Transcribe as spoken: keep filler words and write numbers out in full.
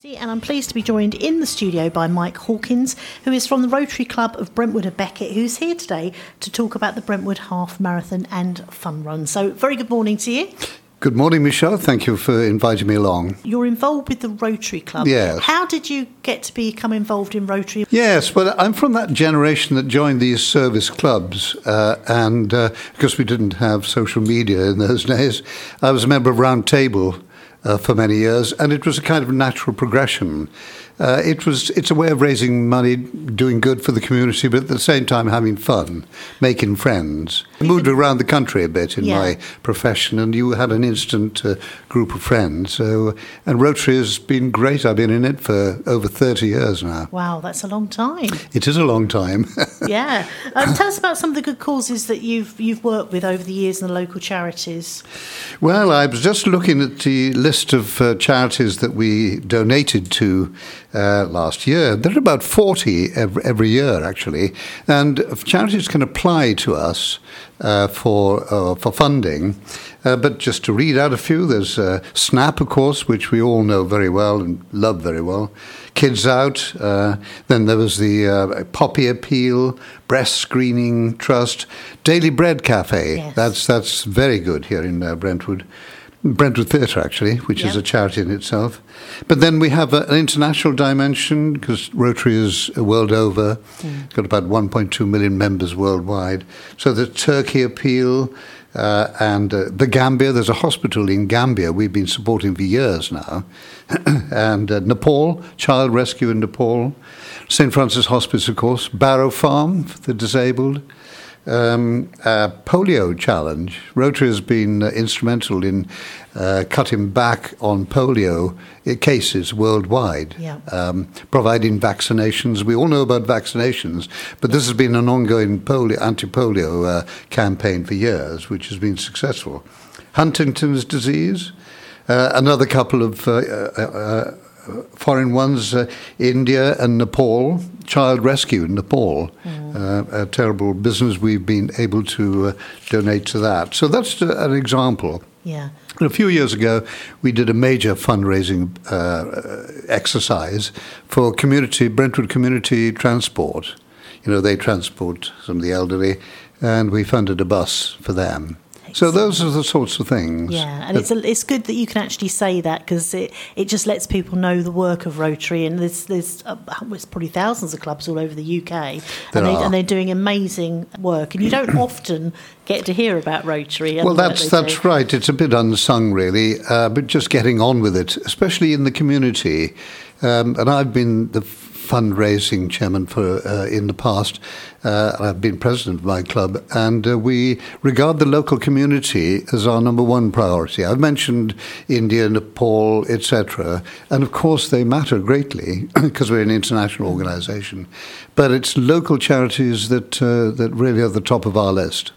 And I'm pleased to be joined in the studio by Mike Hawkins, who is from the Rotary Club of Brentwood and Becket, who's here today to talk about the Brentwood Half Marathon and Fun Run. So, very good morning to you. Good morning, Michelle. Thank you for inviting me along. You're involved with the Rotary Club. Yes. How did you get to become involved in Rotary? Yes, well, I'm from that generation that joined these service clubs, uh, and uh, because we didn't have social media in those days, I was a member of Round Table Uh, for many years, and it was a kind of natural progression. Uh, it was it's a way of raising money, doing good for the community, but at the same time having fun, making friends. I moved around the country a bit in yeah. my profession, and you had an instant uh, group of friends. So, and Rotary has been great. I've been in it for over thirty years now. Wow, that's a long time. It is a long time. yeah. Um, tell us about some of the good causes that you've you've worked with over the years in the local charities. Well, I was just looking at the list of uh, charities that we donated to uh, last year. There are about forty every, every year, actually, and charities can apply to us uh, for uh, for funding. Uh, but just to read out a few, there's uh, SNAP, of course, which we all know very well and love very well. Kids Out. Uh, then there was the uh, Poppy Appeal, Breast Screening Trust, Daily Bread Cafe. Yes. That's that's very good here in uh, Brentwood. Brentwood Theatre, actually, which yep. is a charity in itself. But then we have a, an international dimension, because Rotary is world over. Mm. It's got about one point two million members worldwide. So the Turkey Appeal uh, and uh, the Gambia. There's a hospital in Gambia we've been supporting for years now. and uh, Nepal, Child Rescue in Nepal. Saint Francis Hospice, of course. Barrow Farm for the disabled. Um, uh, polio challenge. Rotary has been uh, instrumental in uh, cutting back on polio cases worldwide, yeah. um, providing vaccinations. We all know about vaccinations, but this has been an ongoing polio, anti-polio uh, campaign for years, which has been successful. Huntington's disease, uh, another couple of uh, uh, uh, foreign ones, uh, India and Nepal. Child Rescue in Nepal, mm. uh, a terrible business. We've been able to uh, donate to that. So that's uh, an example. Yeah. And a few years ago, we did a major fundraising uh, exercise for community, Brentwood Community Transport. You know, they transport some of the elderly, and we funded a bus for them. So those are the sorts of things. Yeah, and it's a, it's good that you can actually say that, because it, it just lets people know the work of Rotary. And there's there's uh, there's probably thousands of clubs all over the U K, and, they, and they're doing amazing work. And you don't often get to hear about Rotary. Well, that's that's do. right. It's a bit unsung, really, uh, but just getting on with it, especially in the community. Um, and I've been the fundraising chairman for uh, in the past. Uh, I've been president of my club, and uh, we regard the local community as our number one priority. I've mentioned India, Nepal, et cetera, and of course they matter greatly because we're an international organisation. But it's local charities that uh, that really are the top of our list.